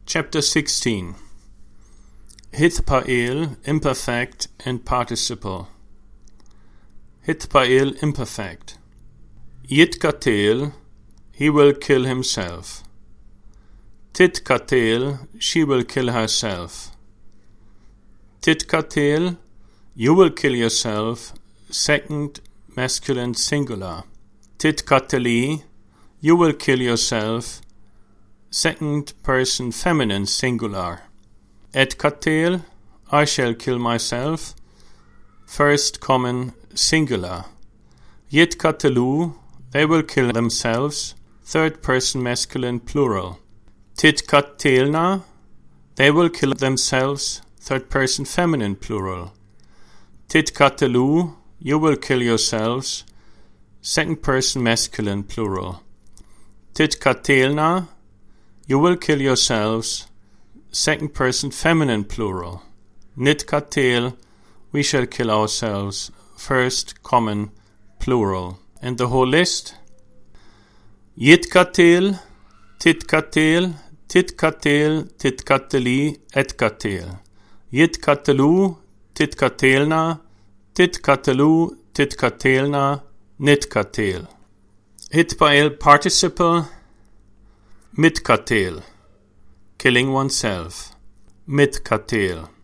Chapter 16. Hitpael, imperfect and participle. Hitpael, imperfect. Yitkatel, he will kill himself. Titkatel, she will kill herself. Titkatel, you will kill yourself, second masculine singular. Titkateli, you will kill yourself, second person feminine singular. Etkatel, I shall kill myself, first common singular. Yitkatelu, they will kill themselves, third person masculine plural. Titkatelna, they will kill themselves, third person feminine plural. Titkatelu, you will kill yourselves, second person masculine plural. Titkatelna, you will kill yourselves, second person feminine plural. Nitkatel, we shall kill ourselves, first common plural. And the whole list: Yitkatel, Titkatel, Titkatel, Titkateli, Etkatel. Yitkatelu, Titkatelna, Titkatelu, Titkatelna, Nitkatel. Hitpael participle: Mitkatel, killing oneself. Mitkatel.